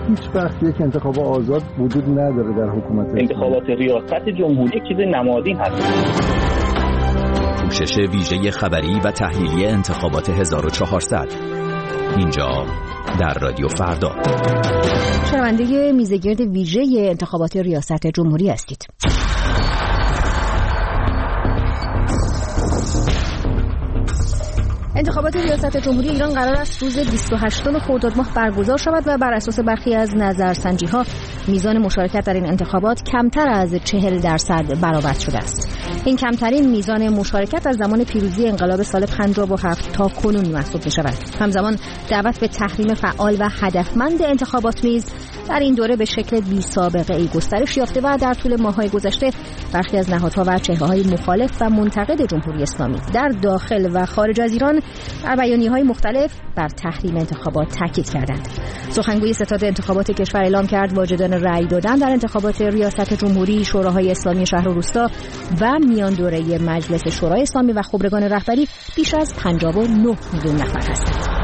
هیچ وقت یک انتخاب آزاد وجود نداره در حکومت. انتخابات ریاست جمهوری چیز نمادین هست. پوشش ویژه خبری و تحلیلی انتخابات 1400 اینجا در رادیو فردا. شنونده میزگرد ویژه انتخابات ریاست جمهوری هستید. انتخابات ریاست جمهوری ایران قرار است روز 28 خرداد ماه برگزار شود و بر اساس برخی از نظرسنجی‌ها میزان مشارکت در این انتخابات کمتر از 40% برآورد شده است. این کمترین میزان مشارکت از زمان پیروزی انقلاب سال 57 تا کنون محسوب می‌شود. همزمان دعوت به تحریم فعال و هدفمند انتخابات نیز در این دوره به شکل بی‌سابقه‌ای گسترش یافته و در طول ماه‌های گذشته برخی از نهادها و چهره‌های مخالف و منتقد جمهوری اسلامی در داخل و خارج از ایران در بیانیه‌های مختلف بر تحریم انتخابات تاکید کردند. سخنگوی ستاد انتخابات کشور اعلام کرد واجدان رأی دادن در انتخابات ریاست جمهوری، شوراهای اسلامی شهر و روستا و میان دوره مجلس شورای اسلامی و خبرگان رهبری بیش از 59 میلیون نفر هستند.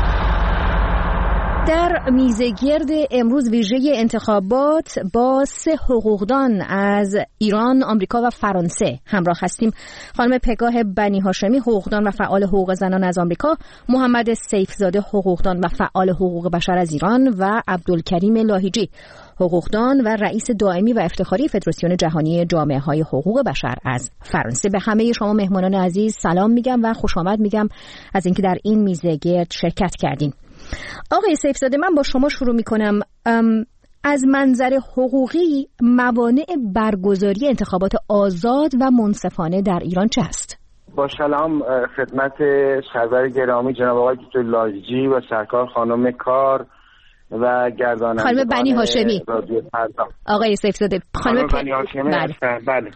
در میزگرد امروز ویژه انتخابات با 3 حقوقدان از ایران، آمریکا و فرانسه همراه هستیم. خانم پگاه بنی هاشمی، حقوقدان و فعال حقوق زنان از آمریکا، محمد سیفزاده، حقوقدان و فعال حقوق بشر از ایران و عبدالکریم لاهیجی، حقوقدان و رئیس دائمی و افتخاری فدراسیون جهانی جامعه‌های حقوق بشر از فرانسه. به همه شما مهمانان عزیز سلام میگم و خوش آمد میگم از اینکه در این میزگرد شرکت کردین. آقای سیفزاده، من با شما شروع میکنم. از منظر حقوقی موانع برگزاری انتخابات آزاد و منصفانه در ایران چه است؟ با سلام خدمت سرور گرامی جناب آقای دکتر لاهیجی و سرکار خانم کار و گرداننده خانم بنی هاشمی. آقای سیفزاده، خانم بنی هاشمی هستن. بله.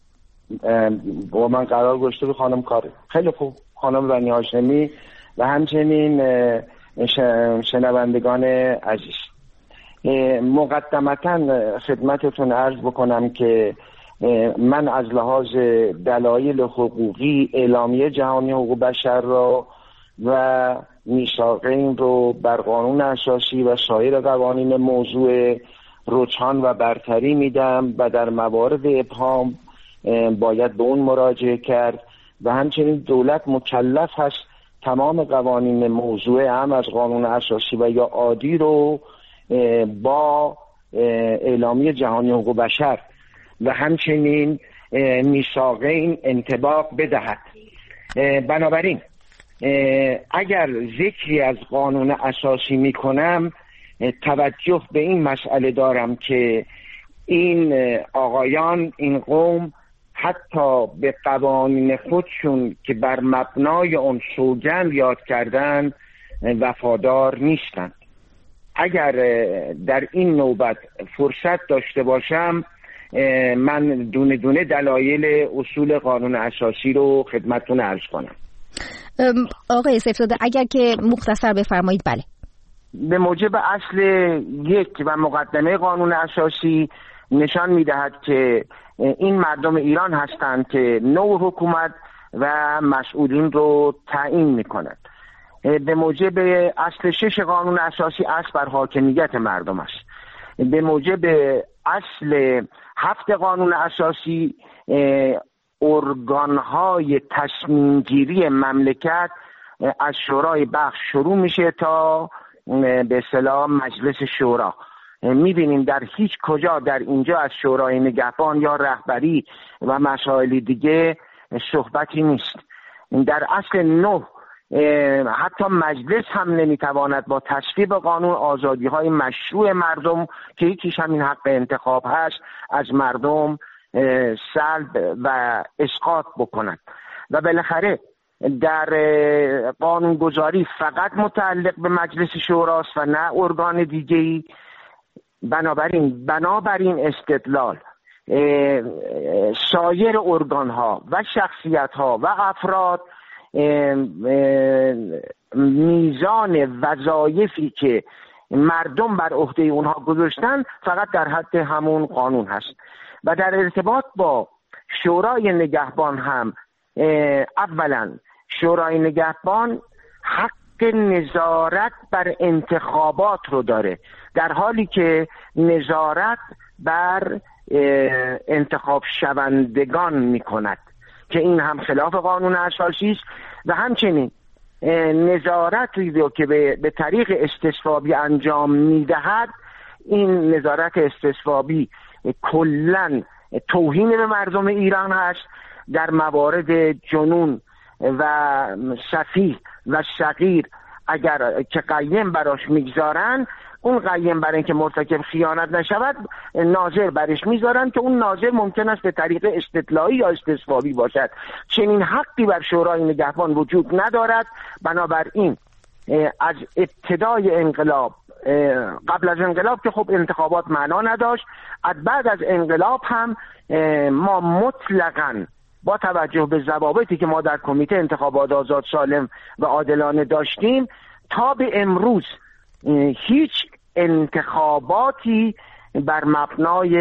با من قرار گذاشته به خانم کار. خیلی خوب. خانم بنی هاشمی و همچنین شنوندگان عزیز، مقدمتاً خدمتتون عرض بکنم که من از لحاظ دلایل حقوقی اعلامیه جهانی حقوق بشر را و میثاقین رو بر قانون اساسی و سایر قوانین موضوع رجحان و برتری میدم و در موارد ابهام باید به اون مراجعه کرد و همچنین دولت مکلف هست تمام قوانین موضوع هم از قانون اساسی و یا عادی رو با اعلامیه جهانی حقوق بشر و همچنین میثاقین انطباق بدهد. بنابراین اگر ذکری از قانون اساسی میکنم توجه به این مسئله دارم که این آقایان، این قوم حتی به قوانین خودشون که بر مبنای اون سوگند یاد کردن وفادار نیستند. اگر در این نوبت فرصت داشته باشم من دونه دونه دلایل اصول قانون اساسی رو خدمتتون عرض کنم. آقای سیفزاده اگر که مختصر بفرمایید. بله. به موجب اصل 1 و مقدمه قانون اساسی نشان میدهد که این مردم ایران هستند که نوع حکومت و مسئولین رو تعیین میکنند. به موجب اصل 6 قانون اساسی اصل بر حاکمیت مردم است. به موجب اصل 7 قانون اساسی ارگانهای تصمیم گیری مملکت از شورای بخش شروع میشه تا به اصطلاح مجلس شورا. میبینیم در هیچ کجا در اینجا از شورای نگهبان یا رهبری و مسائل دیگه صحبتی نیست. در اصل 9 حتی مجلس هم نمیتواند با تصویب قانون آزادی های مشروع مردم که یکیش همین حق انتخاب هست از مردم سلب و اسقاط بکند و بالاخره در قانونگذاری فقط متعلق به مجلس شوراست و نه ارگان دیگه‌ای. بنابراین استدلال سایر ارگان‌ها و شخصیت‌ها و افراد میزان وظایفی که مردم بر عهده اونها گذاشتن فقط در حد همون قانون هست و در ارتباط با شورای نگهبان هم اولا شورای نگهبان حق نظارت بر انتخابات رو داره، در حالی که نظارت بر انتخاب شوندگان میکند که این هم خلاف قانون اساسی است. و همچنین نظارتی رو که به طریق استصوابی انجام میدهد، این نظارت استصوابی کلاً توهین به مردم ایران هست. در موارد جنون و سفیه و صغیر اگر که قیم براش میگذارن، اون قیم برای اینکه مرتکب خیانت نشود ناظر برش میذارن که اون ناظر ممکن است به طریق استدلالی یا استصوابی باشد. چنین حقی بر شورای نگهبان وجود ندارد. بنابراین از ابتدای انقلاب، قبل از انقلاب که خب انتخابات معنا نداشت، از بعد از انقلاب هم ما مطلقاً با توجه به ضوابطی که ما در کمیته انتخابات آزاد، سالم و عادلانه داشتیم تا به امروز هیچ انتخاباتی بر مبنای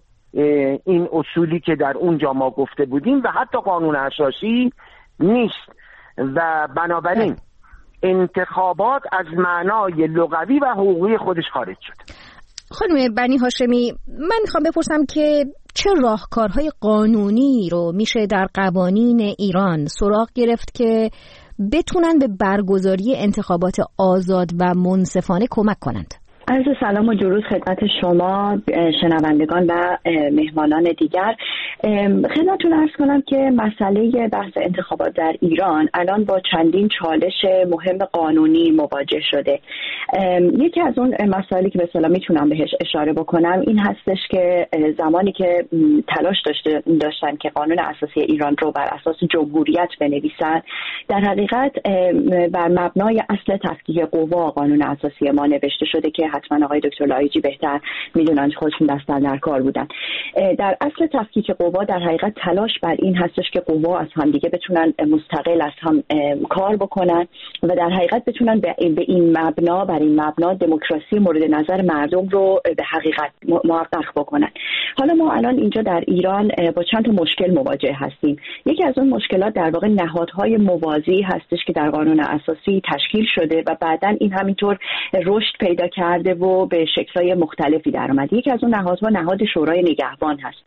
این اصولی که در اونجا ما گفته بودیم و حتی قانون اساسی نیست و بنابراین انتخابات از معنای لغوی و حقوقی خودش خارج شد. خانم بنی هاشمی، من میخوام بپرسم که چه راهکارهای قانونی رو میشه در قوانین ایران سراغ گرفت که بتونن به برگزاری انتخابات آزاد و منصفانه کمک کنند؟ عرض سلام و درود خدمت شما شنوندگان و مهمانان دیگر. خدمتتون عرض کنم که مسئله بحث انتخابات در ایران الان با چندین چالش مهم قانونی مواجه شده. یکی از اون مسائلی که به اصطلاح میتونم بهش اشاره بکنم این هستش که زمانی که تلاش داشتن که قانون اساسی ایران رو بر اساس جمهوریت بنویسن، در حقیقت بر مبنای اصل تفکیک قوا قانون اساسی ما نوشته شده که حتما آقای دکتر لایجی بهتر میدونن، خودشون دستن در کار بودن. در اصل تفکیک قوا در حقیقت تلاش بر این هستش که قوا از هم دیگه بتونن مستقل از هم کار بکنن و در حقیقت بتونن به این مبنا، بر این مبنا دموکراسی مورد نظر مردم رو به حقیقت محقق بکنن. حالا ما الان اینجا در ایران با چند تا مشکل مواجه هستیم. یکی از اون مشکلات در واقع نهادهای موازی هستش که در قانون اساسی تشکیل شده و بعداً این همینطور رشد پیدا کرده و به شکل‌های مختلفی در اومده. یکی از اون نهادها نهاد شورای نگهبان هست.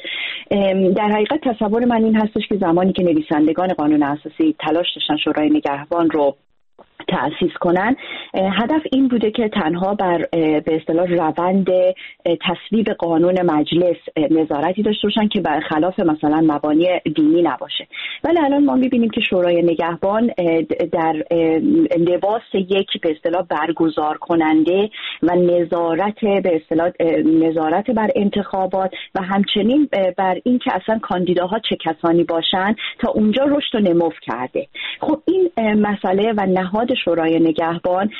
در حقیقت تصور من این هستش که زمانی که نویسندگان قانون اساسی تلاش داشتن شورای نگهبان رو تأسیس کنن، هدف این بوده که تنها بر به اصطلاح روند تصویب قانون مجلس نظارتی داشته باشن که برخلاف مثلا مبانی دینی نباشه. ولی الان ما می‌بینیم که شورای نگهبان در لباس یک به اصطلاح برگزار کننده و نظارت به اصطلاح نظارت بر انتخابات و همچنین بر این که اصلا کاندیداها چه کسانی باشن تا اونجا رشد و نمو کرده. خب این مسئله و نهاد شورای نگهبان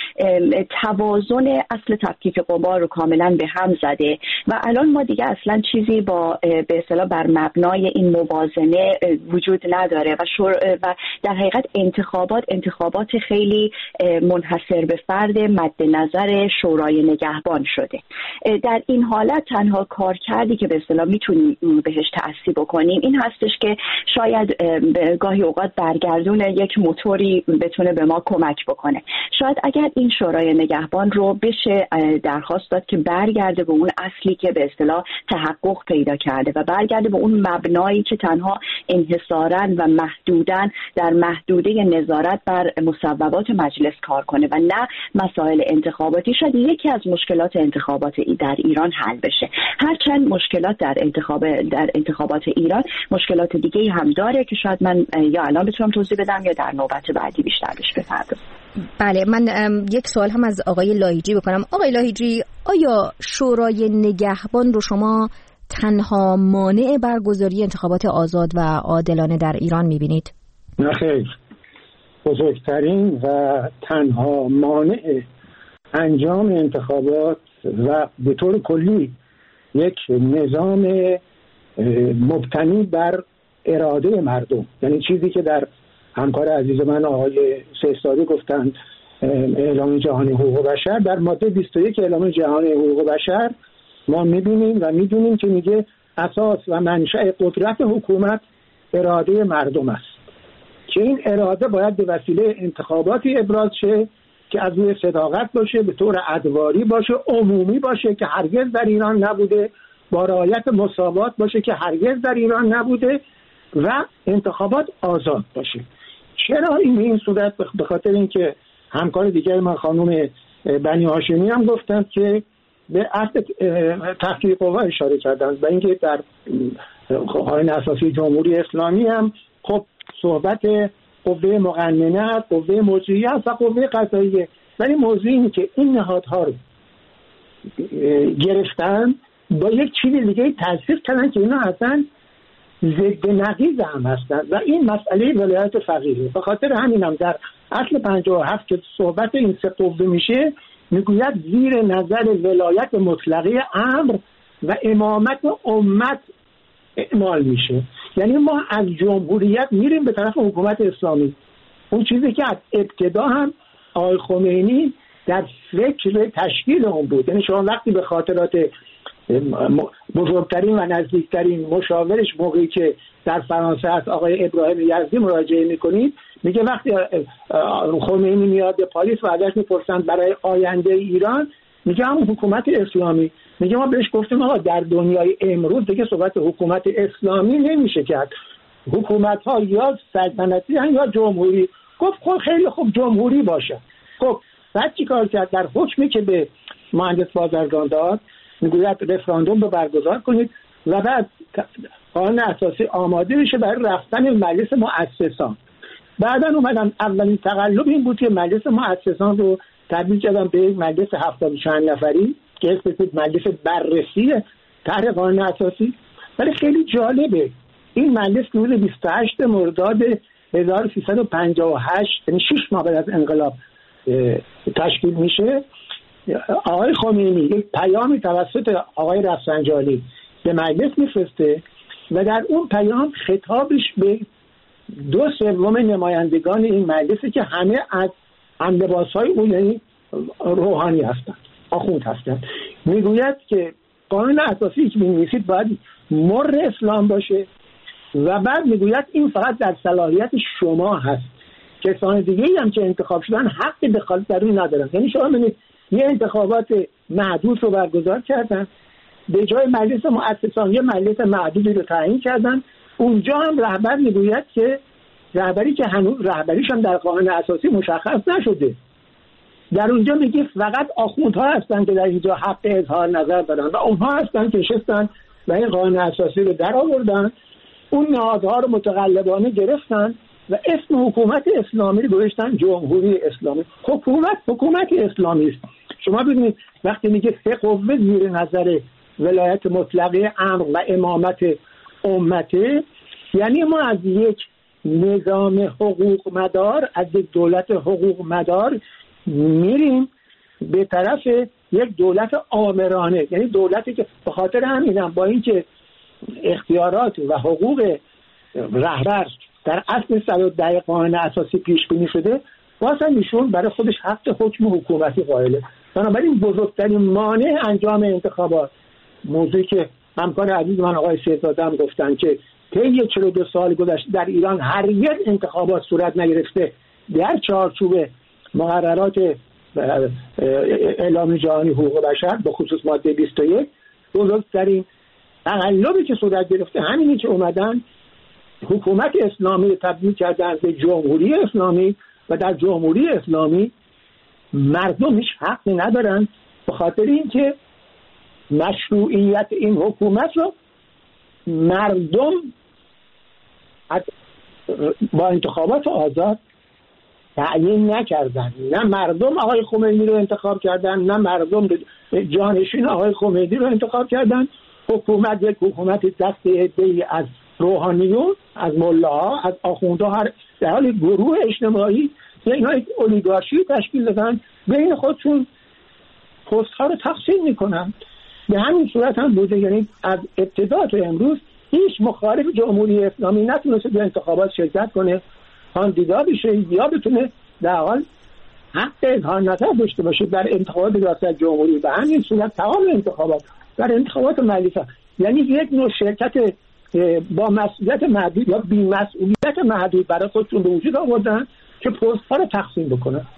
توازن اصل تفکیک قوا رو کاملا به هم زده و الان ما دیگه اصلا چیزی با به اصطلاح بر مبنای این موازنه وجود نداره و در حقیقت انتخابات خیلی منحصر به فرد مد نظر شورای نگهبان شده. در این حالت تنها کارکردی که به اصطلاح میتونیم بهش تأثیر بکنیم این هستش که شاید گاهی اوقات برگردون یک موتوری بتونه به ما کمک بکنه. شاید اگر این شورای نگهبان رو بشه درخواست داد که برگرده به اون اصلی که به اصطلاح تحقق پیدا کرده و برگرده به اون مبنایی که تنها انحصاراً و محدوداً در محدوده نظارت بر مصوبات مجلس کار کنه و نه مسائل انتخاباتی، شاید یکی از مشکلات انتخابات در ایران حل بشه. هرچند مشکلات در انتخابات ایران مشکلات دیگه هم داره که شاید من یا الان بتونم توضیح بدم یا در نوبت بعدی بیشتر بهش بپردازم. بله، من یک سوال هم از آقای لاهیجی بکنم. آقای لاهیجی، آیا شورای نگهبان رو شما تنها مانع برگزاری انتخابات آزاد و عادلانه در ایران می‌بینید؟ نه خیر، بزرگترین و تنها مانع انجام انتخابات و به طور کلی یک نظام مبتنی بر اراده مردم، یعنی چیزی که در همکار عزیز من آقای سهستاری گفتند اعلام جهانی حقوق بشر، در ماده 21 اعلام جهانی حقوق بشر ما می‌بینیم و می‌دونیم که میگه اساس و منشأ قدرت حکومت اراده مردم است که این اراده باید به وسیله انتخاباتی ابراز شه که از روی صداقت باشه، به طور ادواری باشه، عمومی باشه که هرگز در ایران نبوده، با رعایت مساوات باشه که هرگز در ایران نبوده و انتخابات آزاد باشه. چرا این به این صورت؟ به خاطر اینکه همکار دیگر من خانم بنی هاشمی هم گفتن که به اصل تفکیک قوا اشاره کردن و اینکه در قانون اساسی جمهوری اسلامی هم خب صحبت قوه مقننه، قوه مجریه و قوه قضاییه، ولی موضوع اینه که این نهادها رو گرفتن با یک چیز دیگه تلفیق کردن که اینا اصلا ضد نقیض هم هستن و این مسئله ولایت فقیهه. به خاطر همین هم در اصل 57 که صحبت این سه قوه میشه میگوید زیر نظر ولایت مطلقه امر و امامت امت اعمال میشه. یعنی ما از جمهوریت میریم به طرف حکومت اسلامی، اون چیزی که از ابتدا هم آقای خمینی در فکر تشکیل اون بود. یعنی شما وقتی به خاطرات بزرگترین و نزدیکترین مشاورش موقعی که در فرانسه هست آقای ابراهیم یزدی مراجعه میکنید، میگه وقتی خمینی میاد به پاریس و ازش میپرسند برای آینده ایران، میگه همون حکومت اسلامی. میگه ما بهش گفتیم آقا در دنیای امروز دیگه صحبت حکومت اسلامی نمیشه کرد، حکومت ها یا سلطنتی هن یا جمهوری. گفت خب خیلی خوب جمهوری باشه. خب بعد چی کار کرد؟ در حکمی که به مهندس بازرگان داد میگوید رفراندوم رو برگزار کنید و بعد قانون اساسی آماده میشه برای رفتن مجلس مؤسسان. بعدا اومدن اولین تقلب این بود که مجلس مؤسسان رو تبدیل کردن به یک مجلس 70 چند نفری که اسمش مجلس بررسی طرح قانون اساسی. ولی خیلی جالبه این مجلس روز 28 مرداد 1358 یعنی 6 ماه بعد از انقلاب تشکیل میشه. آقای خمینی یک پیامی توسط آقای رفسنجانی به مجلس میفرسته و در اون پیام خطابش به 2/3 نمایندگان این مجلسی که همه از هملباسهای او یعنی روحانی هستند، آخوند هستند، میگوید که قانون اساسی که می‌نویسید باید مر اسلام باشه و بعد میگوید این فقط در صلاحیت شما هست، کسان دیگه‌ای هم که انتخاب شدن حق دخالت در اون ندارن. یعنی شما ببینید یه انتخابات محدود رو برگزار کردن، به جای مجلس مؤسسان یه مجلس محدودی رو تعیین کردن. اونجا هم رهبر میگوید که رهبری که هنوز رهبریش هم در قانون اساسی مشخص نشده، در اونجا میگه فقط آخوندها هستن که در اینجا حق اظهار نظر دارن و اونها هستن که نشستن و این قانون اساسی رو در آوردن، اون نهادها رو متقلبانه گرفتن و اسم حکومت اسلامی رو گذاشتن جمهوری اسلامی. حکومت اسلامی است. شما ببینید وقتی میگه سه قوه زیر نظر ولایت مطلقه امر و امامت امته، یعنی ما از یک نظام حقوق مدار، از یک دولت حقوق مدار میریم به طرف یک دولت آمرانه، یعنی دولتی که به خاطر همینم با اینکه اختیارات و حقوق رهبر در اصل 110 قانون اساسی پیش بینی شده، واسه ایشون برای خودش حق حکم حکومتی قائله. بنابراین بزرگترین مانع انجام انتخابات، موضوعی که همکار عزیز من آقای سیدزاده هم گفتن که طی 42 سال گذشته در ایران هرگز انتخابات صورت نگرفته در چارچوب مقررات اعلام جهانی حقوق بشر به خصوص ماده 21. بزرگترین تقلبی که صورت گرفته همینی که اومدن حکومت اسلامی رو تبدیل کردن به جمهوری اسلامی و در جمهوری اسلامی مردم هیچ حقی ندارن، به خاطر اینکه مشروعیت این حکومت رو مردم با انتخابات آزاد تعیین نکردن. نه مردم آقای خمینی رو انتخاب کردن، نه مردم جانشین آقای خمینی رو انتخاب کردن. حکومت یک حکومت دست عده‌ای از روحانیون، از ملاها، از آخوندها، در حال گروه اجتماعی اینا یک اولیگارشی تشکیل دادن، بین خودشون پست‌ها رو تقسیم میکنن. به همین صورت هم بوده. یعنی از ابتدا تا امروز هیچ مخالف جمهوری اسلامی نتونسته در انتخابات شرکت کنه، کاندیدا بشه یا بتونه در حال حق اظهار نظر داشته باشه در انتخابات ریاست جمهوری. به همین صورت تمام انتخابات در انتخابات مجلس، یعنی یک نوع شرکت با مسئولیت محدود یا بی مسئولیت محدود برای خودشون به وجود آوردن که پست‌ها رو تقسیم بکنن.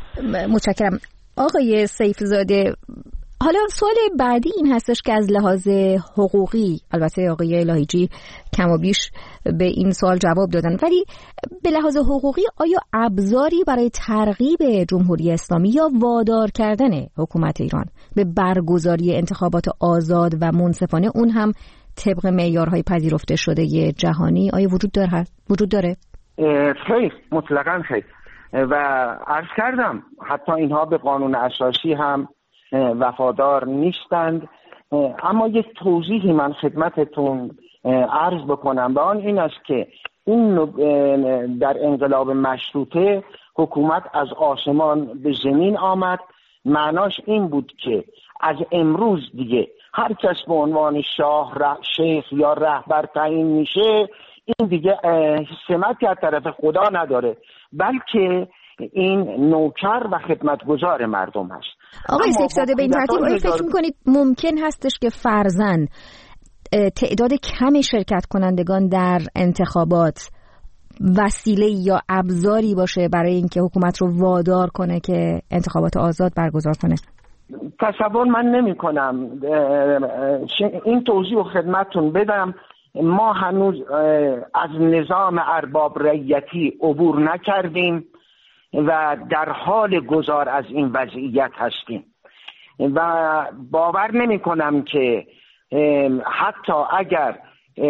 متشکرم آقای سیفزاده. حالا سوال بعدی این هستش که از لحاظ حقوقی، البته آقای لاهیجی کم و بیش به این سوال جواب دادن، ولی به لحاظ حقوقی آیا ابزاری برای ترغیب جمهوری اسلامی یا وادار کردن حکومت ایران به برگزاری انتخابات آزاد و منصفانه، اون هم طبق معیارهای پذیرفته شده جهانی، آیا وجود داره؟ خیر، مطلقاً خیر. و عرض کردم حتی اینها به قانون اساسی هم وفادار نیستند. اما یک توضیحی من خدمتتون عرض بکنم و آن این است که این در انقلاب مشروطه حکومت از آسمان به زمین آمد. معناش این بود که از امروز دیگه هر کس به عنوان شاه، شیخ یا رهبر تعیین میشه، این دیگه سمتی از طرف خدا نداره، بلکه این نوکر و خدمتگزار مردم هست. آقای سیفزاده، به این ترتیب آیا فکر میکنید ممکن هستش که فرضاً تعداد کم شرکت کنندگان در انتخابات وسیله یا ابزاری باشه برای اینکه حکومت رو وادار کنه که انتخابات آزاد برگزار کنه؟ تصور من نمی کنم. این توضیح و خدمتتون بدم. ما هنوز از نظام ارباب رعیتی عبور نکردیم و در حال گذار از این وضعیت هستیم و باور نمی کنم که حتی اگر 10%،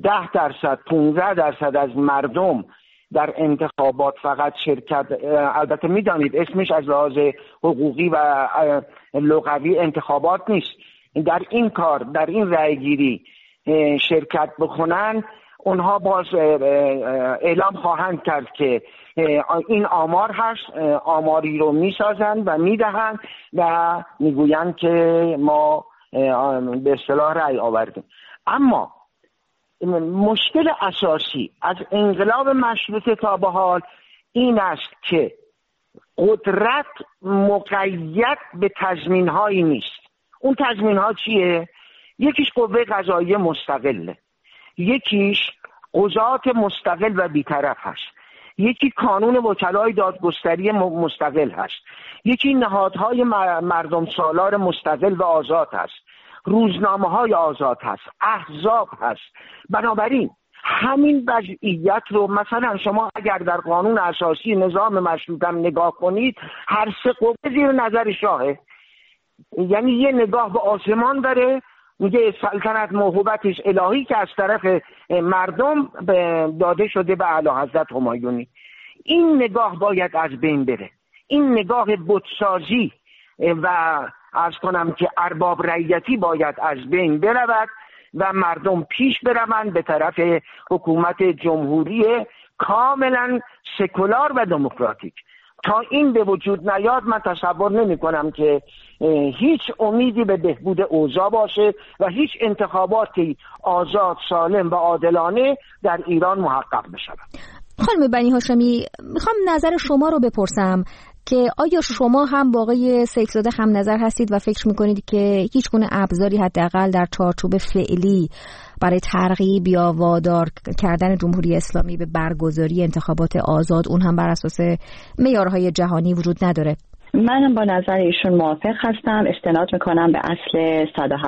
15% از مردم در انتخابات فقط شرکت، البته میدانید اسمش از لحاظ حقوقی و لغوی انتخابات نیست، در این کار، در این رأیگیری شرکت بکنن، اونها باز اعلام خواهند کرد که این آمار هست، آماری رو میسازند و میدهند و میگویند که ما به اصطلاح رأی آوردیم. اما مشکل اساسی از انقلاب مشروطه تا به حال این است که قدرت مقید به تضمین‌هایی نیست. اون تضمین‌ها چیه؟ یکیش قوه قضاییه مستقله، یکیش قضات مستقل و بی‌طرف هست، یکی کانون وکلای دادگستری مستقل هست، یکی نهادهای مردم سالار مستقل و آزاد هست، روزنامه‌های آزاد هست، احزاب هست. بنابراین همین وضعیت رو مثلا شما اگر در قانون اساسی نظام مشروطه هم نگاه کنید، هر سه قوه زیر نظر شاهه. یعنی یه نگاه به آسمان داره، میگه سلطنت موهبتش الهی که از طرف مردم داده شده به اعلیحضرت همایونی. این نگاه باید از بین بره. این نگاه بتسازی و عرض کنم که ارباب رعیتی باید از بین برود و مردم پیش بروند به طرف حکومت جمهوری کاملا سکولار و دموکراتیک. تا این به وجود نیاد من تصور نمی کنم که هیچ امیدی به بهبود اوضاع باشه و هیچ انتخاباتی آزاد، سالم و عادلانه در ایران محقق بشود. خانم بنی هاشمی، میخوام نظر شما رو بپرسم که آیا شما هم با آقای سیفزاده هم نظر هستید و فکر میکنید که هیچ گونه ابزاری حداقل در چارچوب فعلی برای ترغیب یا وادار کردن جمهوری اسلامی به برگزاری انتخابات آزاد، اون هم بر اساس معیارهای جهانی، وجود نداره؟ منم با نظر ایشون موافق هستم. استناد میکنم به اصل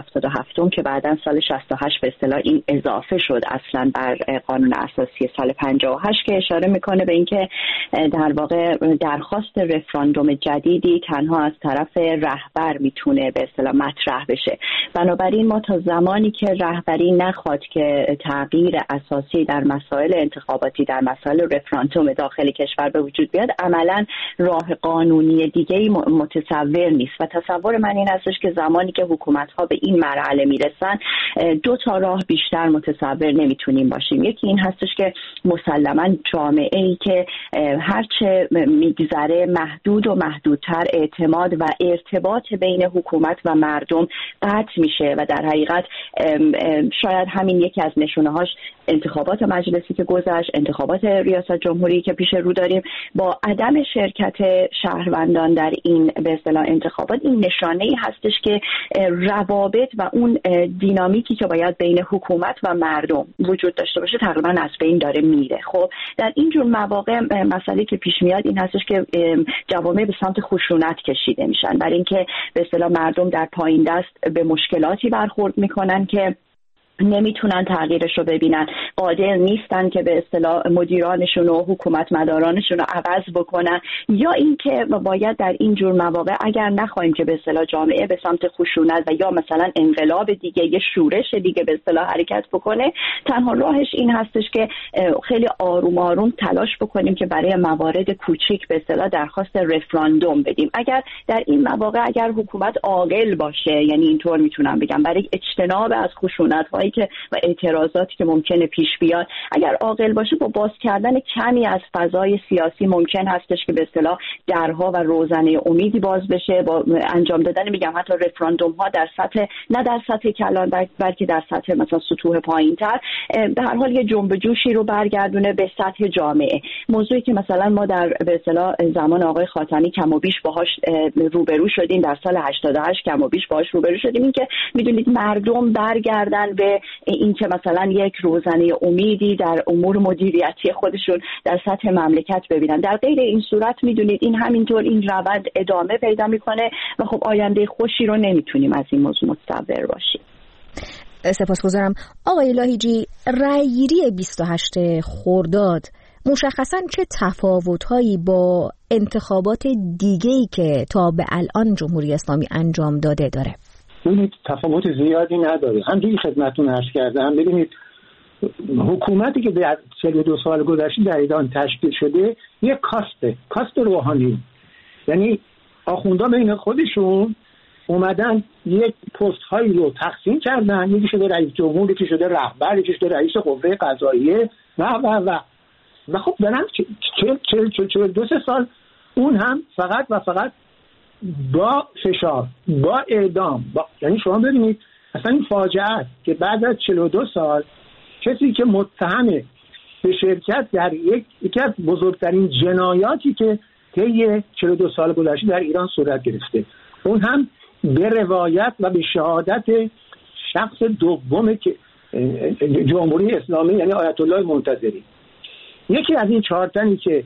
177 که بعداً سال 68 به اصطلاح این اضافه شد اصلا بر قانون اساسی سال 58 که اشاره میکنه به اینکه در واقع درخواست رفراندوم جدیدی تنها از طرف رهبر میتونه به اصطلاح مطرح بشه. بنابراین ما تا زمانی که رهبری نخواد که تغییر اساسی در مسائل انتخاباتی، در مسائل رفراندوم داخل کشور به وجود بیاد، عملاً راه قانونی دیگه متصور نیست. و تصور من این هستش که زمانی که حکومت‌ها به این مرحله میرسن، دو تا راه بیشتر متصور نمیتونیم باشیم. یکی این هستش که مسلماً جامعه‌ای که هرچه میگذره محدود و محدودتر اعتماد و ارتباط بین حکومت و مردم قطع میشه و در حقیقت شاید همین یکی از نشونه‌هاش انتخابات مجلسی که گذشت، انتخابات ریاست جمهوری که پیش رو داریم، با عدم شرکت شهروندان در این به اصطلاح انتخابات این نشانه‌ای هستش که روابط و اون دینامیکی که باید بین حکومت و مردم وجود داشته باشه تقریبا از بین داره میره. خب در این جور مواقع مسئله که پیش میاد این هستش که جوامع به سمت خشونت کشیده میشن، برای اینکه به اصطلاح مردم در پایین دست به مشکلاتی برخورد میکنن که نمیتونن تغییرش رو ببینن، قادر نیستن که به اصطلاح مدیرانشون و حکومت مدارانشون رو عوض بکنن، یا اینکه باید در این جور مواقع اگر نخواهیم که به اصطلاح جامعه به سمت خشونت و یا مثلا انقلاب دیگه، یه شورش دیگه به اصطلاح حرکت بکنه، تنها راهش این هستش که خیلی آروم آروم تلاش بکنیم که برای موارد کوچیک به اصطلاح درخواست رفراندوم بدیم. اگر در این مواقع اگر حکومت عاقل باشه، یعنی اینطور میتونم بگم، برای اجتناب از خشونت‌های که و اعتراضاتی که ممکنه پیش بیاد، اگر عاقل باشه با باز کردن کمی از فضای سیاسی ممکن هستش که به اصطلاح درها و روزنه امیدی باز بشه، با انجام دادن میگم حتی رفراندوم ها در سطح نه در سطح کلان بلکه در سطح مثلا سطوح پایین‌تر، به هر حال یه جنب و جوشی رو برگردونه به سطح جامعه. موضوعی که مثلا ما در به اصطلاح زمان آقای خاتمی کم و بیش باهاش روبرو شدیم، در سال 88 کم و بیش باهاش روبرو شدیم، این که میدونید مردم برگردن به این که مثلا یک روزنه امیدی در امور مدیریتی خودشون در سطح مملکت ببینن. در غیر این صورت میدونید این همینطور این روند ادامه پیدا میکنه و خب آینده خوشی رو نمیتونیم از این موضوع متصور باشیم. سپاسگزارم. آقای لاهیجی، رأیگیری 28 خرداد مشخصاً چه تفاوت‌هایی با انتخابات دیگه‌ای که تا به الان جمهوری اسلامی انجام داده داره؟ ببینید تفاوت زیادی نداره. همونجوری خدمتتون عرض کردم، ببینید حکومتی که در 42 سال گذشته در ایران تشکیل شده یک کاست روحانی، یعنی آخوندا بین خودشون اومدن یک پست هایی رو تقسیم کردن، یکی شده رئیس جمهور، یکی شده رهبر، یکی شده رئیس قوه قضاییه و خب دارن 42 سال اون هم فقط با فشار، با اعدام، یعنی شما ببینید اصلا این فاجعه است که بعد از 42 سال کسی که متهمه به شرکت در یکی از بزرگترین جنایاتی که طی 42 سال گذشته در ایران صورت گرفته، اون هم به روایت و به شهادت شخص دوم که جمهوری اسلامی یعنی آیت الله منتظری، یکی از این 4 تنی که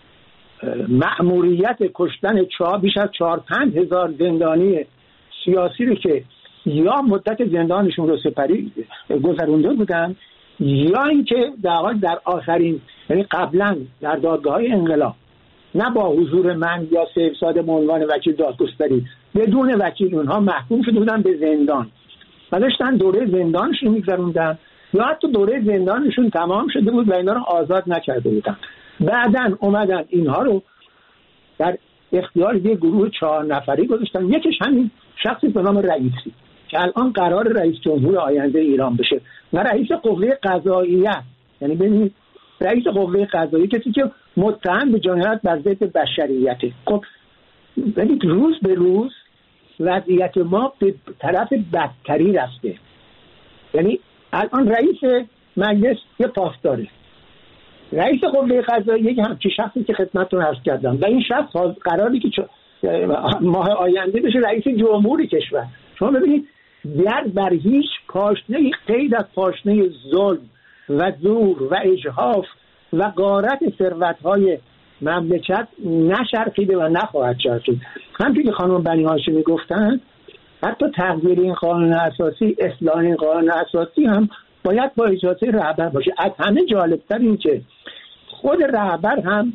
مأموریت کشتن بیش از 4-5 هزار زندانی سیاسی رو که یا مدت زندانشون رو سپری گذرونده بودن یا اینکه در آخرین یعنی قبلا در دادگاه‌های انقلاب نه با حضور من یا سیف ساده به عنوان وکیل دادگستری، بدون وکیل اونها محکوم شده بودن به زندان و داشتن دوره زندانشون میگذروندن یا حتی دوره زندانشون تمام شده بود و اینا رو آزاد نکرده بودن. بعدن اومدن اینها رو در اختیار یک گروه 4 نفری گذاشتن، یکیش همین شخصی به نام رئیسی که الان قرار رئیس جمهور آینده ایران بشه و رئیس قوه قضاییه، یعنی ببینید رئیس قوه قضاییه کسی که متهم به جنایت بر ضد بشریته. خب ببینید روز به روز وضعیت ما به طرف بدتری رفته. یعنی الان رئیس مجلس یه پاسداره، رئیس قوه قضاییه یک همچین شخصی که خدمتتون عرض کردم و این شخص قراری که ماه آینده بشه رئیس جمهوری کشور. شما ببینید بر هیچ پاشنه قید از پاشنه ظلم و زور و اجحاف و غارت ثروت‌های مملکت نشرخیده و نخواهد چرخید. همونطور که خانم بنی هاشمی گفتن حتی تغییر این قانون اساسی، اصلاح این قانون اساسی هم باید با اجازه رهبر باشه. از همه جالبتر این که خود رهبر هم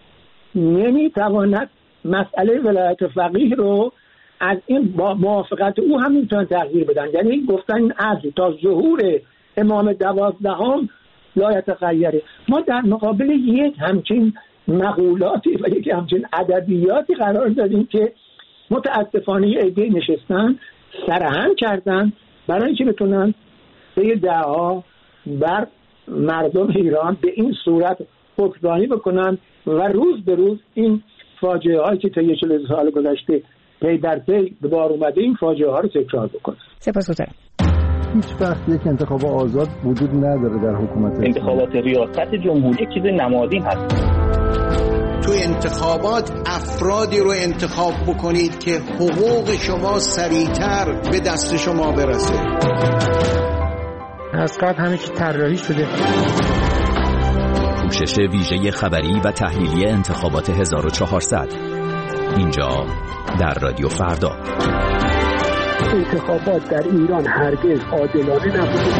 نمیتواند مسئله ولایت فقیه رو از این با موافقت او هم میتونن تغییر بدن. یعنی گفتن از تا ظهور امام 12 لا یتغیره. ما در مقابل یک همچین مقولاتی و یک همچین ادبیاتی قرار دادیم که متاسفانه عده نشستن سرهم کردن برای اینکه بتونن به دعوا بر مردم ایران به این صورت حکمرانی بکنن و روز به روز این فاجعه هایی که طی 40 سال گذشته پی در پی به بار اومده این فاجعه ها رو تکرار بکنن. سپاسگزارم. هیچ وقت یک انتخاب آزاد وجود نداره در حکومت. انتخابات ریاست جمهوری چیز نمادین هست. تو انتخابات افرادی رو انتخاب بکنید که حقوق شما سریعتر به دست شما برسه. از قبل همه چی طراحی شده. پوشش ویژه خبری و تحلیلی انتخابات 1400 اینجا در رادیو فردا. انتخابات در ایران هرگز عادلانه نبوده.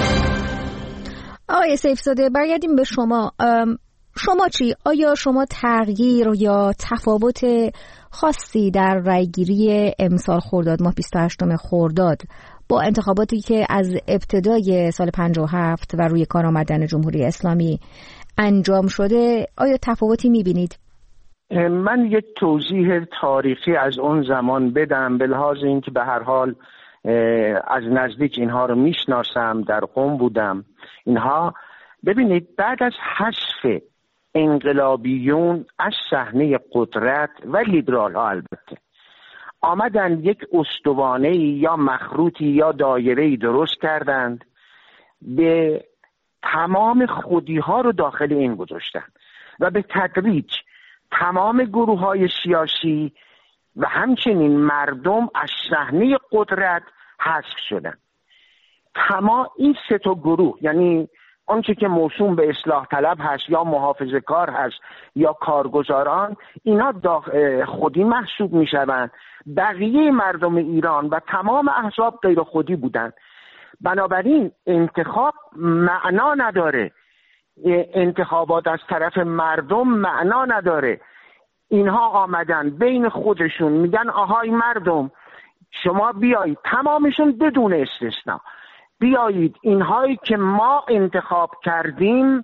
آقای سیف‌زاده برگردیم به شما. شما چی؟ آیا شما تغییر یا تفاوت خاصی در رأیگیری امسال خرداد ماه 28 خرداد با انتخاباتی که از ابتدای سال 57 و روی کار آمدن جمهوری اسلامی انجام شده، آیا تفاوتی می‌بینید؟ من یک توضیح تاریخی از اون زمان بدم، به لحاظ اینکه به هر حال از نزدیک اینها رو میشناسم، در قم بودم. اینها ببینید بعد از حذف انقلابیون از صحنه قدرت و لیبرال ها البته آمدن یک استوانه یا مخروطی یا دایره‌ای درست کردند، به تمام خودی ها رو داخل این گذاشتن و به تدریج تمام گروه های سیاسی و همچنین مردم از صحنه قدرت حذف شدن. تمام این سه تا گروه، یعنی آنچه که موسوم به اصلاح طلب هست یا محافظه کار هست یا کارگزاران، اینا خودی محسوب می شوند. بقیه مردم ایران و تمام احزاب غیر خودی بودند. بنابراین انتخاب معنا نداره، انتخابات از طرف مردم معنا نداره. اینها آمدن بین خودشون میگن آهای مردم شما بیایید، تمامشون بدون استثنا بیایید، اینهایی که ما انتخاب کردیم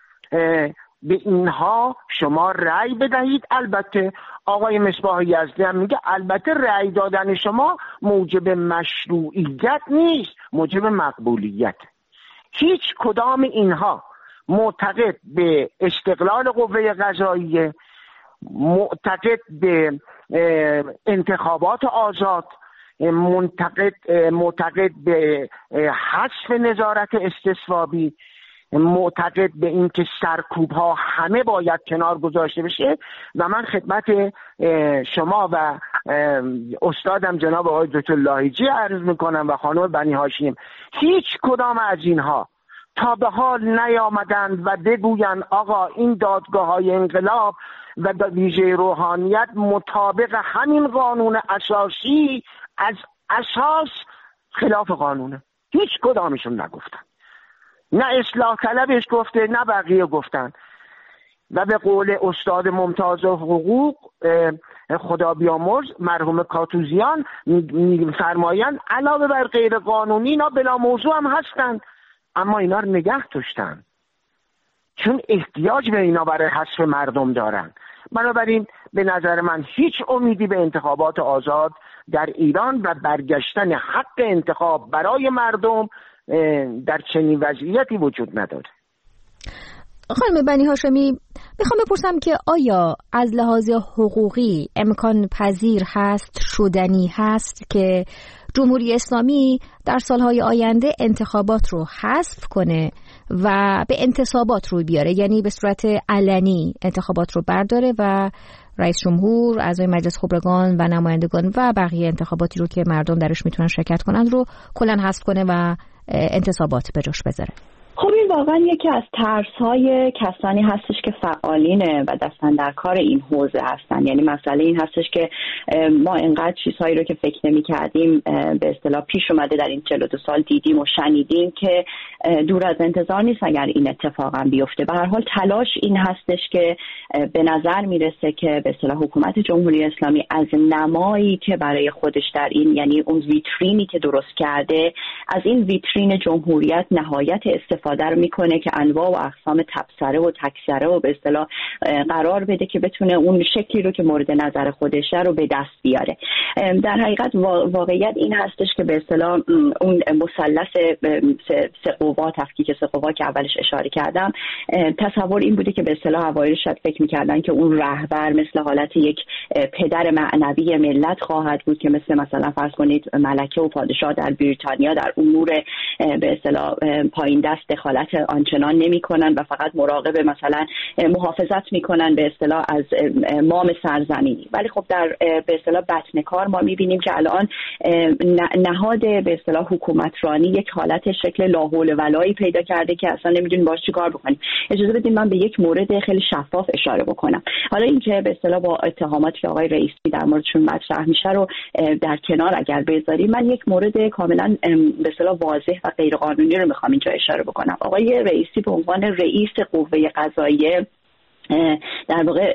به اینها شما رأی بدهید. البته آقای مصباح یزدی هم میگه البته رأی دادن شما موجب مشروعیت نیست، موجب مقبولیت. هیچ کدام اینها معتقد به استقلال قوه قضاییه، معتقد به انتخابات آزاد، معتقد به حذف نظارت استصوابی، معتقد به این که سرکوب ها همه باید کنار گذاشته بشه. و من خدمت شما و استادم جناب آقای دکتر لاهیجی عرض میکنم و خانم بنی هاشم، هیچ کدام از اینها تا به حال نیامدند و بگویند آقا این دادگاه های انقلاب و ویژه روحانیت مطابق همین قانون اساسی از اساس خلاف قانونه. هیچ کدامشون نگفتن، نه اصلاح طلبش گفته نه بقیه گفتن. و به قول استاد ممتاز حقوق خدا بیامرز مرحوم کاتوزیان می‌فرمایند علاوه بر غیر قانونی اینا بلا موضوع هم هستند، اما اینا رو نگه داشتن چون احتیاج به اینا برای حذف مردم دارن. بنابراین به نظر من هیچ امیدی به انتخابات آزاد در ایران و برگشتن حق انتخاب برای مردم در چنین وضعیتی وجود نداره. خانم بنی هاشمی، میخوام بپرسم که آیا از لحاظ حقوقی امکان پذیر هست، شدنی هست که جمهوری اسلامی در سالهای آینده انتخابات رو حذف کنه و به انتصابات روی بیاره، یعنی به صورت علنی انتخابات رو برداره و رئیس جمهور، اعضای مجلس خبرگان و نمایندگان و بقیه انتخاباتی رو که مردم درش میتونن شرکت کنن رو کلاً حذف کنه و انتصابات به جاش بذاره؟ خب این واقعا یکی از ترس‌های کسانی هستش که فعالین و دستن در کار این حوزه هستن. یعنی مسئله این هستش که ما انقدر چیزهایی رو که فکر نمی‌کردیم به اصطلاح پیش اومده در این 42 سال دیدیم و شنیدیم که دور از انتظار نیست اگر این اتفاقا بیفته. به هر حال تلاش این هستش که به نظر میرسه که به اصطلاح حکومت جمهوری اسلامی از نمایی که برای خودش در این، یعنی اون ویترینی که درست کرده، از این ویترین جمهوریت نهایت استفاده رو میکنه که انواع و اقسام تبصره و تکثره و به اصطلاح قرار بده که بتونه اون شکلی رو که مورد نظر خودشه رو به دست بیاره. در حقیقت واقعیت این هستش که به اصطلاح اون مثلث سه قوا، تفکیک سه قوا که اولش اشاره کردم، تصور این بوده که به اصطلاح اوایل شاید فکر میکردن که اون رهبر مثل حالت یک پدر معنوی ملت خواهد بود که مثلا فرض کنید ملکه و پادشاه در بریتانیا در امور به اصطلاح پایین دست دخالت آنچنان نمی‌کنن و فقط مراقب مثلا محافظت می‌کنن به اصطلاح از مام سرزمینی. ولی خب در به اصطلاح بطن کار ما می‌بینیم که الان نهاد به اصطلاح حکومترانی یک حالت شکل لا حول ولایی پیدا کرده که اصلا نمی‌دونیم باهاش چیکار بکنیم. اجازه بدید من به یک مورد خیلی شفاف اشاره بکنم. حالا اینکه به اصطلاح با اتهاماتی که آقای رئیسی در موردشون مطرح میشه رو در کنار اگر بذاریم، من یک مورد کاملا به اصطلاح واضح و غیر قانونی رو میخوام اینجا اشاره بکنم. آقای رئیسی به عنوان رئیس قوه قضاییه در واقع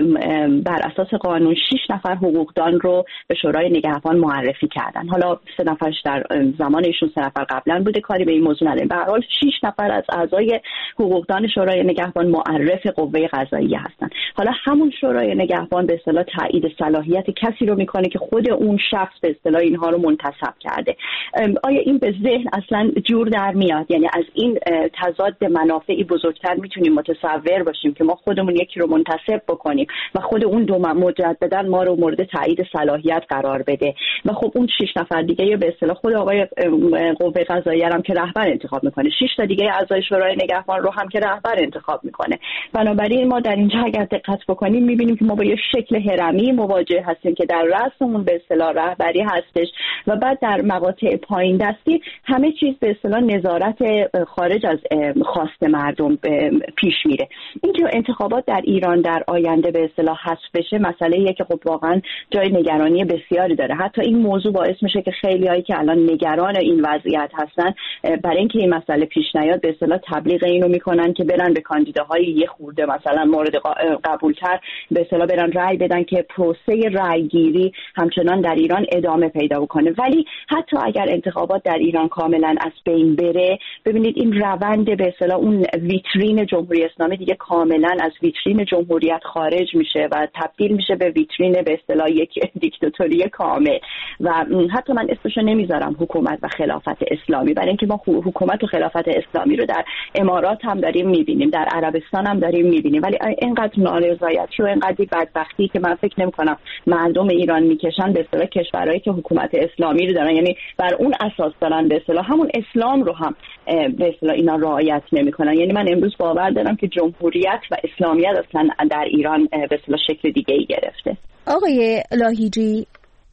بر اساس قانون 6 نفر حقوقدان رو به شورای نگهبان معرفی کردن. حالا 3 نفرش در زمان ایشون 3 نفر قبلا بوده، کاری به این موضوع نداریم. به هر حال 6 نفر از اعضای حقوقدان شورای نگهبان معرف قوه قضاییه هستن. حالا همون شورای نگهبان به اصطلاح تایید صلاحیت کسی رو میکنه که خود اون شخص به اصطلاح اینها رو منتصب کرده. آیا این به ذهن اصلا جور در میاد؟ یعنی از این تضاد منافعی بزرگتر میتونیم متصور باشیم که ما خودمون یکی رو منتصب بکنیم و خود اون دو مجددا ما رو مورد تایید صلاحیت قرار بده و خب اون 6 نفر دیگه به اصطلاح خود آقای قوه قضاییه هم که رهبر انتخاب میکنه، 6 تا دیگه اعضای شورای نگهبان رو هم که رهبر انتخاب میکنه. بنابراین ما در اینجا اگر دقت بکنیم میبینیم که ما با یه شکل هرمی مواجه هستیم که در رأسمون به اصطلاح رهبری هستش و بعد در مقاطع پایین دستی همه چیز به اصطلاح نظارت خارج از خواست مردم پیش میره. اینکه انتخابات در ایران در آینده به اصطلاح حذف بشه مسئله‌ایه که خب واقعا جای نگرانی بسیاری داره. حتی این موضوع باعث میشه که خیلیایی که الان نگران این وضعیت هستن برای اینکه این مسئله پیش نیاد به اصطلاح تبلیغ اینو میکنن که برن به کاندیداهای یه خورده مثلا مورد قبولتر به اصطلاح برن رأی بدن که پروسه رأی گیری همچنان در ایران ادامه پیدا بکنه. ولی حتی اگر انتخابات در ایران کاملا از بین بره، ببینید این روند به اصطلاح اون ویترین جمهوری اسلامی دیگه کاملا از ویترین جمهوریت خارج میشه و تبدیل میشه به ویترین به اصطلاح یک دیکتاتوری کامل. و حتی من اسمشو نمیذارم حکومت و خلافت اسلامی، برای اینکه ما حکومت و خلافت اسلامی رو در امارات هم داریم میبینیم، در عربستان هم داریم میبینیم، ولی اینقدر نارضایتی و اینقدر بدبختی که من فکر نمی‌کنم مردم ایران میکشن به اصطلاح کشورهایی که حکومت اسلامی رو دارن، یعنی بر اون اساس دارن به اصطلاح همون اسلام رو هم به اصطلاح اینا رعایت نمی‌کنن. یعنی من امروز باور دارم که جمهوریت و اسلامیت اصلا در ایران به اصطلاح شکل دیگه‌ای گرفته. آقای لاهیجی،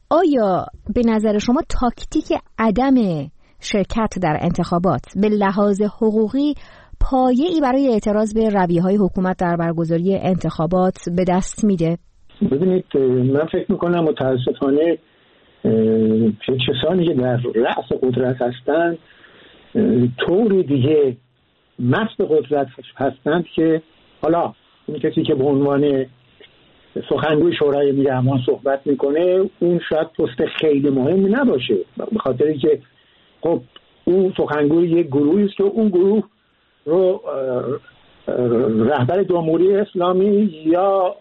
آیا به نظر شما تاکتیک عدم شرکت در انتخابات به لحاظ حقوقی پایه‌ای برای اعتراض به رویه‌های حکومت در برگزاری انتخابات به دست میده؟ ببینید، من فکر میکنم متاسفانه کسانی که در رأس قدرت هستند طوری دیگه مست قدرت هستند که حالا این کسی که به عنوان سخنگوی شورای نگهبان صحبت میکنه اون شاید پست خیلی مهمی نباشه، به خاطری که خب اون سخنگوی یک گروهی است که اون گروه رو رهبر جمهوری اسلامی یا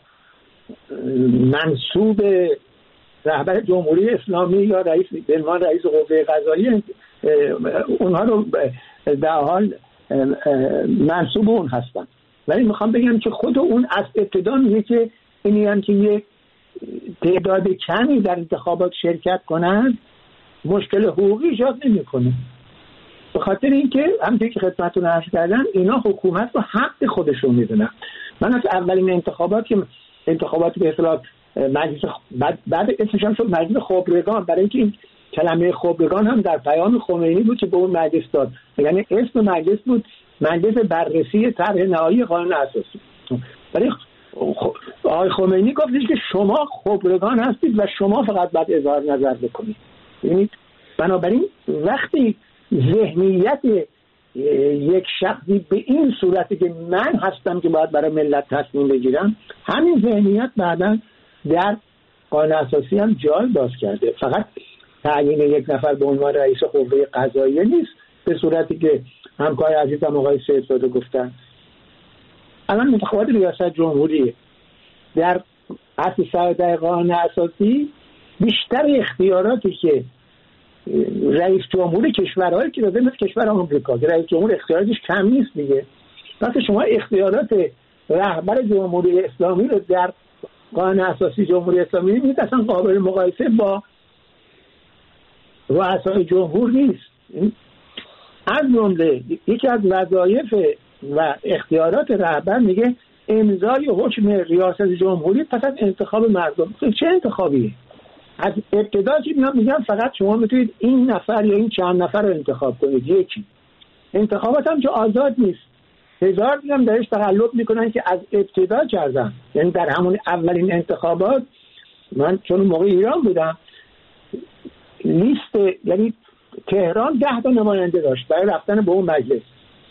منصوب رهبر جمهوری اسلامی یا رئیس قوه قضاییه اونها رو در حال منصوب اون هستن. ولی میخوام بگم که خود اون از ابتدا میگه که اینی هم که یک تعداد کمی در انتخابات شرکت کنند مشکل حقوقی ایجاد نمیکنه، به خاطر اینکه همونطوری که خدمتتون عرض کردم اینا حکومت رو حق خودشون میدونن. من از اولین انتخابات به اصطلاح مجلس بعد اسمش هم شد مجلس خبرگان، برای اینکه این کلمه خبرگان هم در پیام خمینی بود که به اون مجلس داد، یعنی اسم مجلس بود مجلس بررسی طرح نهایی قانون اساسی. برای آقای خمینی گفتش که شما خبرگان هستید و شما فقط باید اظهار نظر بکنید. یعنی بنابراین وقتی ذهنیت یک شخصی به این صورتی که من هستم که باید برای ملت تصمیم بگیرم، همین ذهنیت بعدا در قانون اساسی هم جای باز کرده. فقط تعیین یک نفر به عنوان رئیس قوه قضاییه نیست، به صورتی که همکار عزیزم آقای سیدزاده گفتن. الان انتخابات ریاست جمهوری در اصل 110 قانون اساسی بیشتر اختیاراتی که رئیس جمهور کشورهایی که مثل کشور آمریکا که رئیس جمهور اختیاراتش کم نیست دیگه، وقتی شما اختیارات رهبر جمهوری اسلامی رو در قانون اساسی جمهوری اسلامی میبینید اصلا قابل مقایسه با رؤسای جمهور نیست. از جمله یکی از وظایف و اختیارات رهبر میگه امضای حکم ریاست جمهوری پس از انتخاب مردم. چه انتخابیه؟ از ابتدا که میگم فقط شما میتونید این نفر یا این چند نفر رو انتخاب کنید. یکی انتخابات هم که آزاد نیست، هزار دیگم درش تقلب میکنن که از ابتدا کردن. یعنی در همون اولین انتخابات من چون موقع ایران بودم، لیست یعنی تهران 10 تا نماینده داشت برای رفتن به اون مجلس.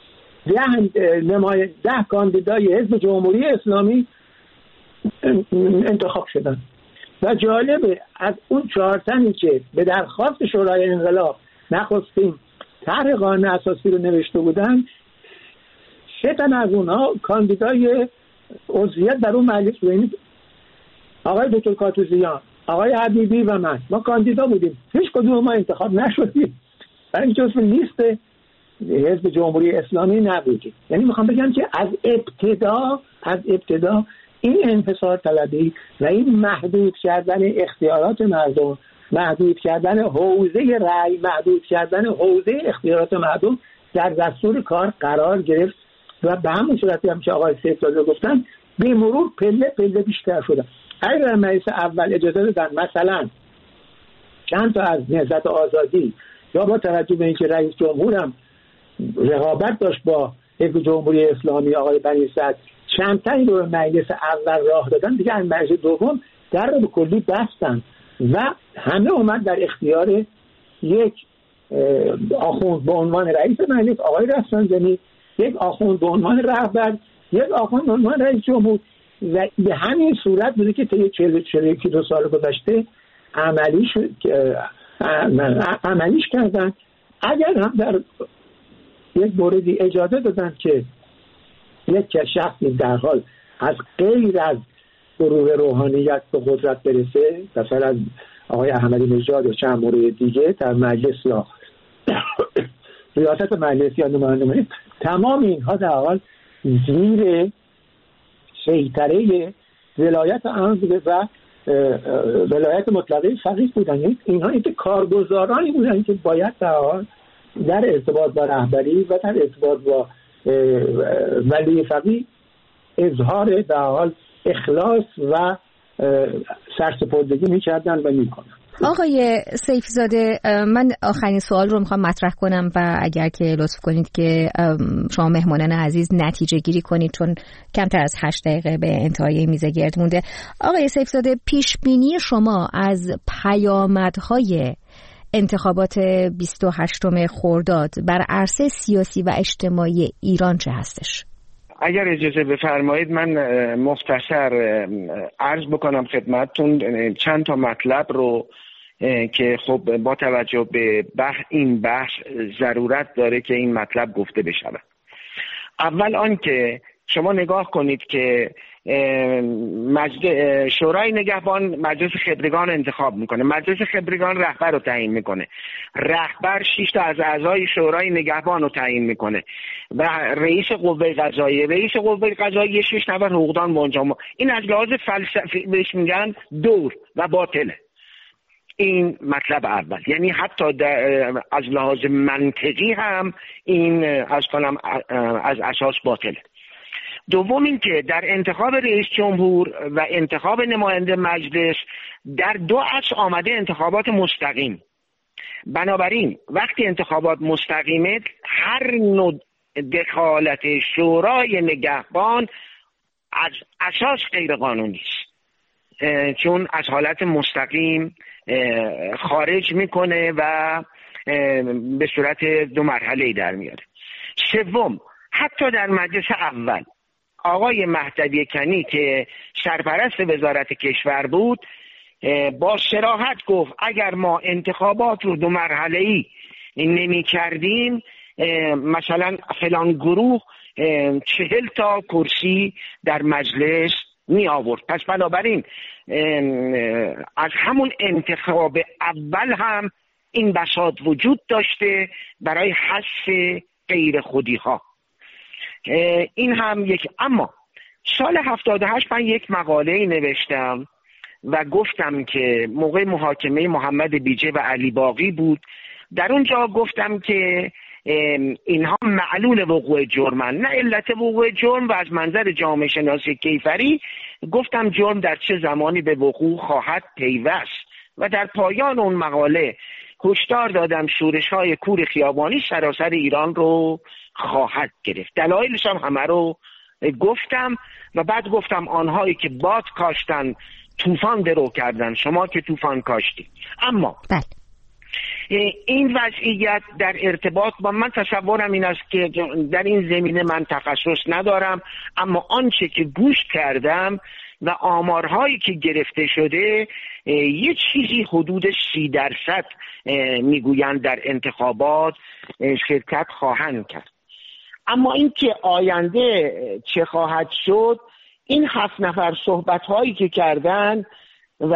10 کاندیدای حزب جمهوری اسلامی انتخاب شدن و جالبه از اون 4 تنی که به درخواست شورای انقلاب نخستین طرح قانون اساسی رو نوشته بودن، 3 تن از اونها کاندیدای عضویت در اون مجلس بودن. آقای دکتر کاتوزیان، آقای حبیبی و من، ما کاندیدا بودیم، هیچ کدوم ما انتخاب نشدیم برای اینکه جزو لیست حزب جمهوری اسلامی نبودیم. یعنی میخوام بگم که از ابتدا این انحصار طلبی و این محدود کردن اختیارات مردم، محدود کردن حوزه رأی، محدود کردن حوزه اختیارات مردم در دستور کار قرار گرفت و به همون صورتی هم که آقای سیف‌زاده گفتن به مرور پله پله بیشتر شده. اگر مجلس اول اجازه دادن مثلا چند تا از نهضت آزادی یا با توجه به اینکه رئیس جمهور هم رقابت داشت با حزب جمهوری اسلامی آقای بنی صدر، چند تایی رو مجلس اول راه دادن، دیگه از مجلس دوم در رو به کلی بستن و همه اومد در اختیار یک آخوند به عنوان رئیس مجلس آقای رفسنجانی، یک آخوند به عنوان رهبر، یک آخوند به عنوان رئیس جمهور. و به همین صورت بوده که طی 42 سال گذشته عملیش کردن. اگر هم در یک موردی اجازه دادن که یک شخصی در حال از غیر از گروه روحانیت به قدرت برسه، مثلا آقای احمدی نژاد و چند مورد دیگه در مجلس یا ریاست مجلس یا نماینده، تمام اینها در حال زیر سیطره ولایت عام بوده و ولایت مطلقه فقیه بودن. اینها که کارگزارانی بودن که باید در ارتباط با رهبری و در ارتباط با ولی فقیه اظهار در حال اخلاص و سرسپردگی می‌کردن و می‌کنن. آقای سیف‌زاده، من آخرین سوال رو میخوام مطرح کنم و اگر که لطف کنید که شما مهمانان عزیز نتیجه گیری کنید چون کمتر از 8 دقیقه به انتهای میز گرد مونده. آقای سیف‌زاده، پیش بینی شما از پیامدهای انتخابات 28 خرداد بر عرصه سیاسی و اجتماعی ایران چه هستش؟ اگر اجازه بفرمایید من مختصر عرض بکنم خدمتتون چند تا مطلب رو که خب با توجه به این بحث ضرورت داره که این مطلب گفته بشود. اول آن که شما نگاه کنید که شورای نگهبان مجلس خبرگان انتخاب میکنه، مجلس خبرگان رهبر رو تعیین میکنه، رهبر 6 تا از اعضای شورای نگهبان رو تعیین میکنه و رئیس قوه قضاییه، رئیس قوه قضاییه 6 نفر حقوقدان منجم. این از لحاظ فلسفی بهش میگن دور و باطله. این مطلب اول، یعنی حتی از لحاظ منطقی هم این از اساس باطله. دوم این که در انتخاب رئیس جمهور و انتخاب نماینده مجلس در 2 اصل آمده انتخابات مستقیم. بنابراین وقتی انتخابات مستقیمه هر نوع دخالت شورای نگهبان از اساس غیر قانونی است، چون از حالت مستقیم خارج میکنه و به صورت 2 مرحله در میاره. سوم، حتی در مجلس اول آقای مهدوی کنی که سرپرست وزارت کشور بود با صراحت گفت اگر ما انتخابات رو 2 مرحله‌ای نمی کردیم مثلا فلان گروه 40 تا کرسی در مجلس می آورد. پس بنابراین از همون انتخاب اول هم این بساط وجود داشته برای حذف غیر خودی ها. این هم یک. اما سال 78 من یک مقاله نوشتم و گفتم که موقع محاکمه محمد بیجه و علی باقی بود، در اونجا گفتم که اینها معلول وقوع جرمن نه علت وقوع جرم. و از منظر جامعه شناسی کیفری گفتم جرم در چه زمانی به وقوع خواهد پیوست و در پایان اون مقاله هشدار دادم شورش‌های کور خیابانی سراسر ایران رو خواهد گرفت. دلایلش هم همه رو گفتم و بعد گفتم آنهایی که باد کاشتن طوفان درو کردن، شما که طوفان کاشتید. اما این وضعیت در ارتباط با من تصورم این است که در این زمینه من تخصص ندارم، اما آنچه که گوش کردم و آمارهایی که گرفته شده یه چیزی حدود 30% میگویند در انتخابات شرکت خواهند کرد. اما این که آینده چه خواهد شد، این 7 نفر صحبت‌هایی که کردن و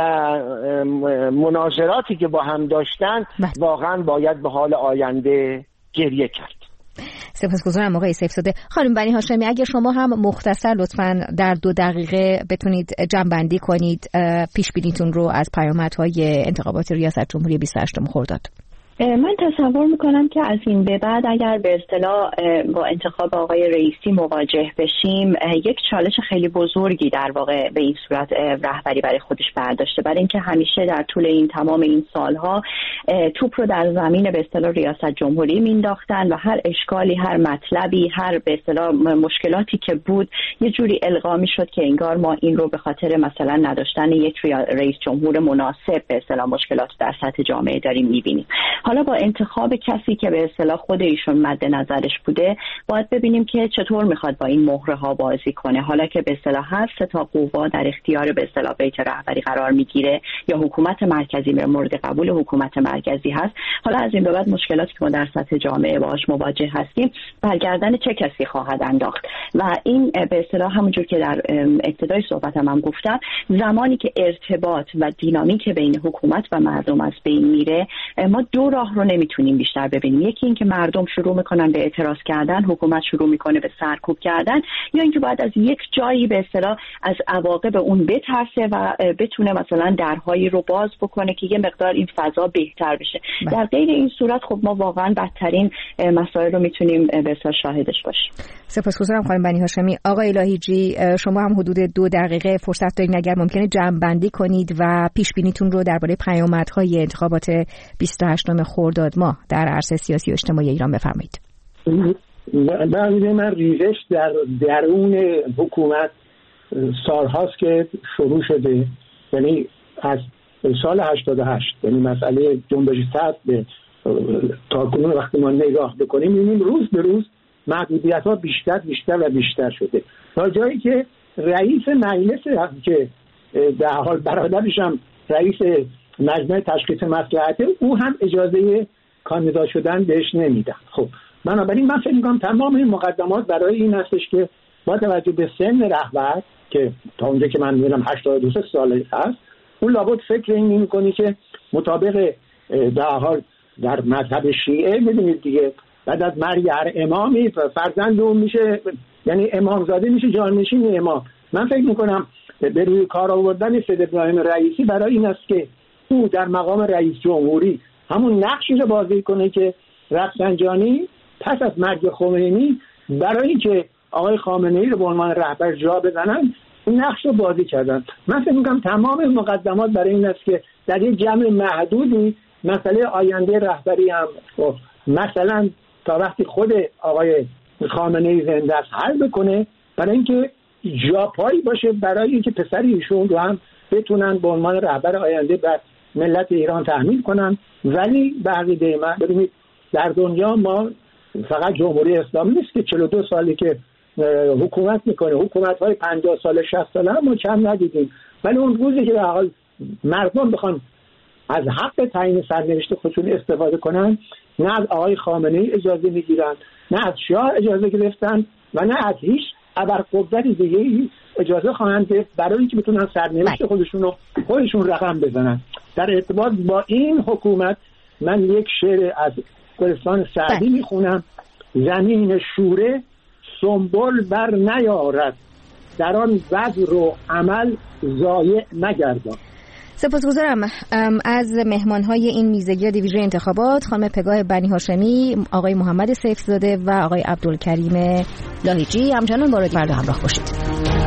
مناظراتی که با هم داشتن واقعا باید به حال آینده گریه کرد. سپاسگزارم آقای سیف‌زاده. خانم بنی هاشمی، اگر شما هم مختصر لطفاً در 2 دقیقه بتونید جمع‌بندی کنید پیش‌بینیتون رو از پیامدهای انتخابات ریاست جمهوری 28 خرداد. من تصور میکنم که از این به بعد اگر به اصطلاح با انتخاب آقای رئیسی مواجه بشیم، یک چالش خیلی بزرگی در واقع به این صورت رهبری برای خودش برداشته، برای اینکه همیشه در طول این تمام این سالها توپ رو در زمین به اصطلاح ریاست جمهوری مینداختن و هر اشکالی، هر مطلبی، هر به اصطلاح مشکلاتی که بود یه جوری القا میشد که انگار ما این رو به خاطر مثلا نداشتن یک رئیس جمهور مناسب به اصطلاح مشکلات در سطح جامعه داریم میبینیم. حالا با انتخاب کسی که به اصطلاح خود ایشون مد نظرش بوده، باید ببینیم که چطور میخواد با این مهره ها بازی کنه. حالا که به اصطلاح هر 3 تا قوا در اختیار به اصطلاح بیت رهبری قرار میگیره یا حکومت مرکزی به مورد قبول حکومت مرکزی هست، حالا از این به بعد مشکلاتی که ما در سطح جامعه باهاش مواجه هستیم برگردن چه کسی خواهد انداخت. و این به اصطلاح همونجور که در ابتدای صحبتم هم گفتم، زمانی که ارتباط و دینامیک بین حکومت و مردم از بین میره، ما 2 راه رو نمیتونیم بیشتر ببینیم. یکی این که مردم شروع میکنن به اعتراض کردن، حکومت شروع میکنه به سرکوب کردن، یا اینکه باید از یک جایی به اصطلاح از عواقب اون بترسه و بتونه مثلا درهایی رو باز بکنه که یه مقدار این فضا بهتر بشه. در غیر این صورت خب ما واقعا بدترین مسائل رو میتونیم به اصطلاح شاهدش باشیم. سپاسگزارم خانم بنی هاشمی. آقای لاهیجی، شما هم حدود 2 دقیقه فرصت دارید اگر ممکنه جمع بندی کنید و پیش بینیتون رو درباره پیامدهای انتخابات 28 خرداد ماه در عرصه سیاسی و اجتماعی ایران بفرمایید. بقیده من ریزش در درون حکومت سالهاست که شروع شده، یعنی از سال 88، یعنی مسئله جنبش صدر تا کنون وقتی ما نگاه بکنیم می‌بینیم روز به روز محدودیت‌ها بیشتر و بیشتر شده، تا جایی که رئیس مجلس که در حال برادرش هم رئیس مجمع تشخیص مصلحته، او هم اجازه کاندیدا شدن بهش نمیدن. خب بنابراین من فکر می‌کنم تمام این مقدمات برای این هستش که با توجه به سن رهبر که تا اونجا که من می‌بینم 82 ساله هست، اون لابد فکر این می‌کنه که مطابق در حال در مذهب شیعه می‌دونید دیگه بعد از مرگ هر امامی فرزند اون میشه، یعنی امامزاده میشه جانشین امام. من فکر می‌کنم به روی کار آوردن سید ابراهیم رئیسی برای این است که او در مقام رئیس جمهوری همون نقشی رو بازی کنه که رفسنجانی پس از مرگ خمینی برای اینکه آقای خامنه‌ای رو به عنوان رهبر جا بزنن این نقش رو بازی کردن. من فکر می‌کنم تمام مقدمات برای این است که در یک جمع محدودی مسئله آینده رهبری هم مثلا تا وقتی خود آقای خامنه‌ای زنده است حل بکنه، برای اینکه جاپایی باشه برای اینکه پسر ایشون رو هم بتونن به عنوان رهبر آینده بر ملت ایران تحمیل کنن. ولی به عقیده من ببینید در دنیا ما فقط جمهوری اسلامی نیست که 42 سالی که حکومت میکنه، حکومت‌های 50 ساله 60 ساله هم ما کم ندیدیم، ولی اون روزی که به حال مردم بخوان از حق تعیین سرنوشت خودشون استفاده کنن، نه از آقای خامنه‌ای اجازه میگیرن، نه از شاه اجازه گرفتن و نه از هیچ ابرقدرت دیگه‌ای اجازه خواهند گرفت برای اینکه بتونن سرنوشت خودشون رقم بزنن. در ارتباط با این حکومت من یک شعر از گلستان سعدی میخونم: زمین شوره سنبل بر نیارد، در آن بذر و عمل ضایع نگردان. سپاسگزارم از مهمان‌های این میزگیر دیویژن انتخابات، خانم پگاه بنی هاشمی، آقای محمد سیفزاده و آقای عبدالکریم لاهیجی. همچنان با رادیو فردا همراه باشید.